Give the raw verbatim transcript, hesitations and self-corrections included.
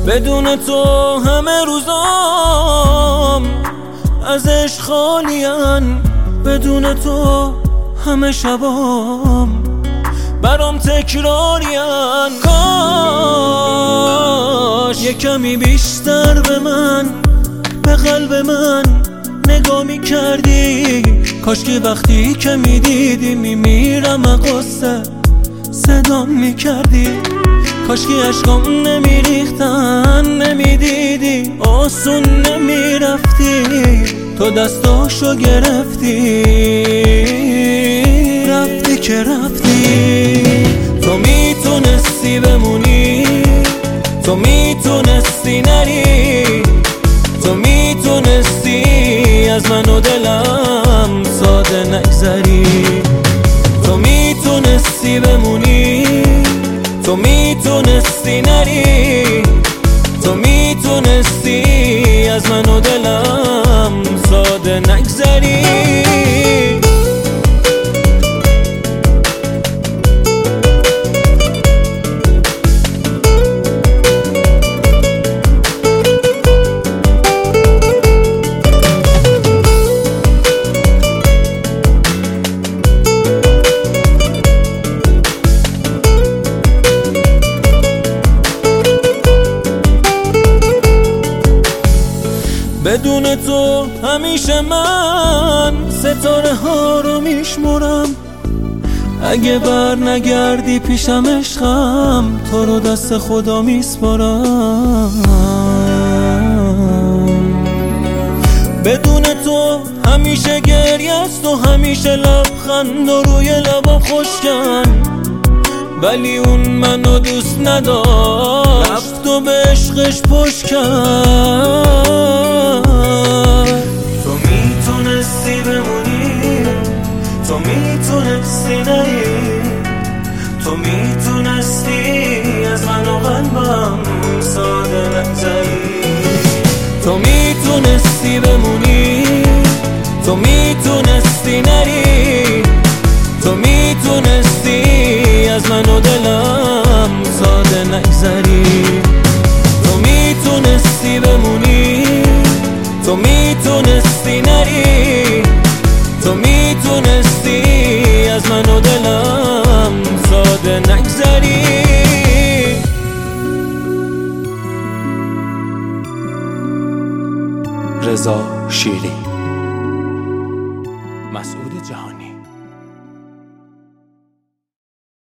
بدون تو همه روزام از عشق خالین، بدون تو همه شبام برام تکرارین. کاش یه کمی بیشتر به من، به قلب من نگاه می کردی. کاش که وقتی که می دیدی می میرم قصه صدام می کردی. کاش که عشقام نمی ریختن نمی دیدی، آسون نمی رفتی، تو دستاشو گرفتی رفتی که رفتی. تو میتونستی بمونی، تو میتونستی نری، تو میتونستی از من و دلم ساده نگذری. تو میتونستی بمونی، تو میتونستی نری، تو میتونستی از من و دلم ساده نگذری. بدون تو همیشه من ستاره ها رو میشمرم. اگه بر نگردی پیشم عشقم، تو رو دست خدا میسپارم. بدون تو همیشه گریه است و همیشه لبخند و روی لبا خشکن، ولی اون منو دوست نداشت، رفت و به عشقش پشت کرد. تو میتونستی بمونی، تو میتونستی نری، تو میتونستی از من و قلبم ساده نگذری. تو میتونستی بمونی، تو میتونستی نری، تو میتونستی از من و دلم ساده نگذری. تو میتونستی بمونی، تو میتونستی نری، تو میتونستی از من و دلم ساده نگذری. رضا شیری، مسعود جهانی.